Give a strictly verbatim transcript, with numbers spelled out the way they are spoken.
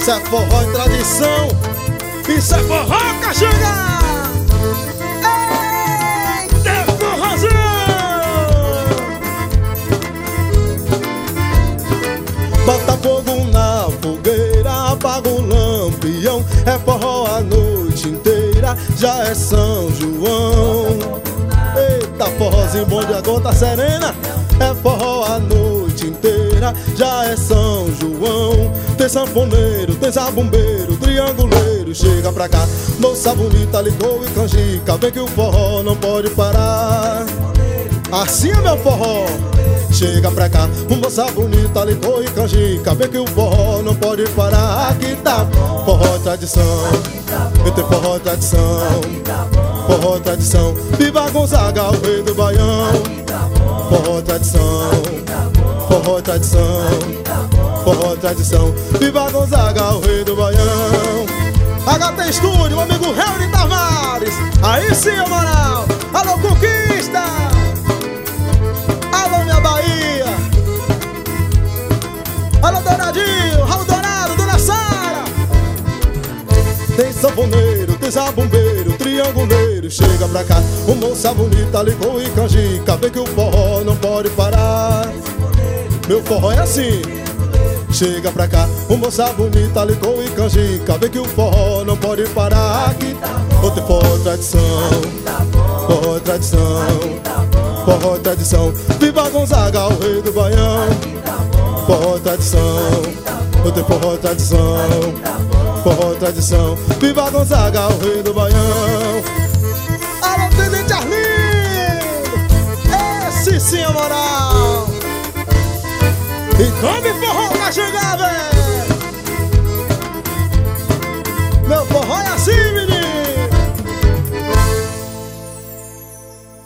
Isso é forró e tradição. Isso é forró, Caxangá. Eita, forrozão. Bota fogo na fogueira, apaga o lampião. É forró a noite inteira, já é São João. Eita, forrozinho bom de agora tá serena. É forró a noite inteira, já é São João. Tem sanfoneiro, tem zabumbeiro, trianguleiro, chega pra cá. Moça bonita ligou e canjica, vem que o forró não pode parar. Assim é meu forró. Chega pra cá, moça bonita ligou e canjica, vem que o forró não pode parar. Aqui tá forró tradição, eu tenho forró tradição, forró tradição. Viva Gonzaga, o rei do Baião. Forró tradição, forró tradição, forró tradição. Viva Gonzaga, o rei do Baião. H T Estúdio, meu amigo Helder Tavares. Aí sim, Amaral. Alô, Conquista. Alô, minha Bahia. Alô, Douradinho, Raul Dourado, Dona Sara. Tem sanfoneiro, tem zabumbeiro, trianguleiro, chega pra cá. O moça bonita ligou e canjica, vê que o forró não pode parar. Meu forró é assim. Chega pra cá, o moça bonita ligou e canjica, vê que o forró não pode parar. Aqui outro forró tradição, forró tradição, forró tradição. Viva Gonzaga, o rei do Baião. Forró tradição, outro forró tradição, forró tradição. Viva Gonzaga, o rei do Baião. Alô, Tenente Arlindo. Esse sim é moral. E tome forró pra chegar, velho.